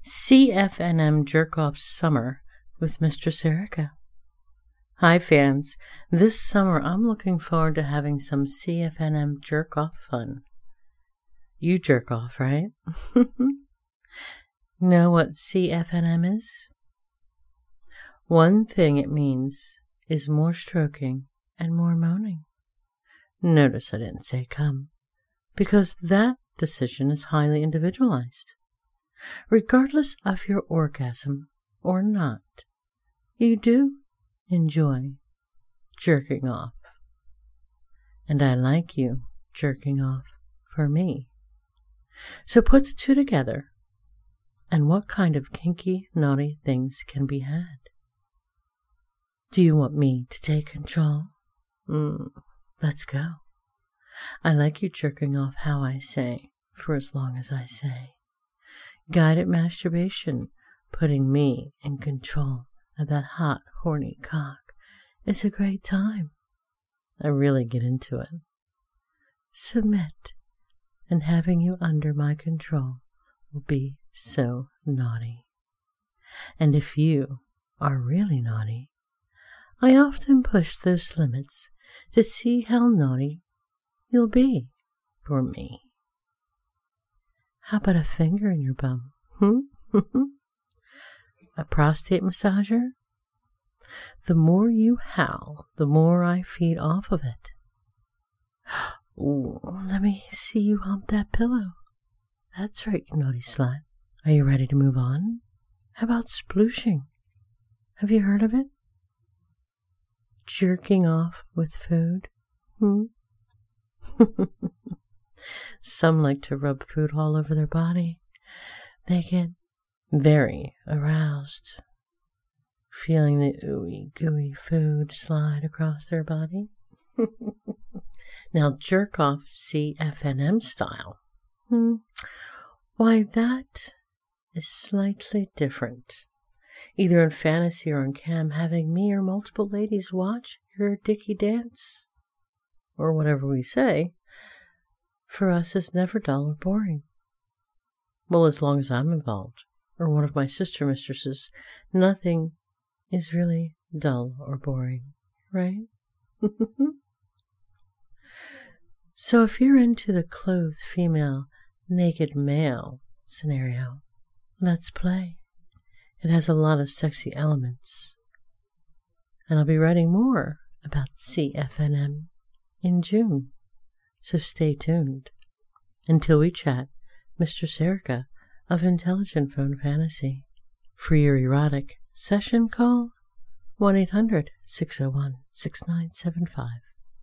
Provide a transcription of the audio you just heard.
CFNM Jerk-Off Summer with Mistress Erica. Hi fans, this summer I'm looking forward to having some CFNM jerk-off fun. You jerk off, right? Know what CFNM is? One thing it means is more stroking and more moaning. Notice I didn't say come, because that decision is highly individualized. Regardless of your orgasm or not, you do enjoy jerking off. And I like you jerking off for me. So put the two together, and what kind of kinky, naughty things can be had? Do you want me to take control? Let's go. I like you jerking off how I say, for as long as I say. Guided masturbation, putting me in control of that hot, horny cock, is a great time. I really get into it. Submit, and having you under my control will be so naughty. And if you are really naughty, I often push those limits to see how naughty you'll be for me. How about a finger in your bum? A prostate massager? The more you howl, the more I feed off of it. Ooh, let me see you hump that pillow. That's right, you naughty slut. Are you ready to move on? How about splooshing? Have you heard of it? Jerking off with food? Some like to rub food all over their body. They get very aroused, feeling the ooey gooey food slide across their body. Now jerk off CFNM style. Why, that is slightly different. Either in fantasy or on cam, having me or multiple ladies watch your dicky dance, or whatever we say, for us is never dull or boring. Well, as long as I'm involved, or one of my sister mistresses, nothing is really dull or boring, right? So if you're into the clothed female, naked male scenario, let's play. It has a lot of sexy elements. And I'll be writing more about CFNM in June. So stay tuned. Until we chat, Mistress Erica of Intelligent Phone Fantasy. For your erotic session, call 1-800-601-6975.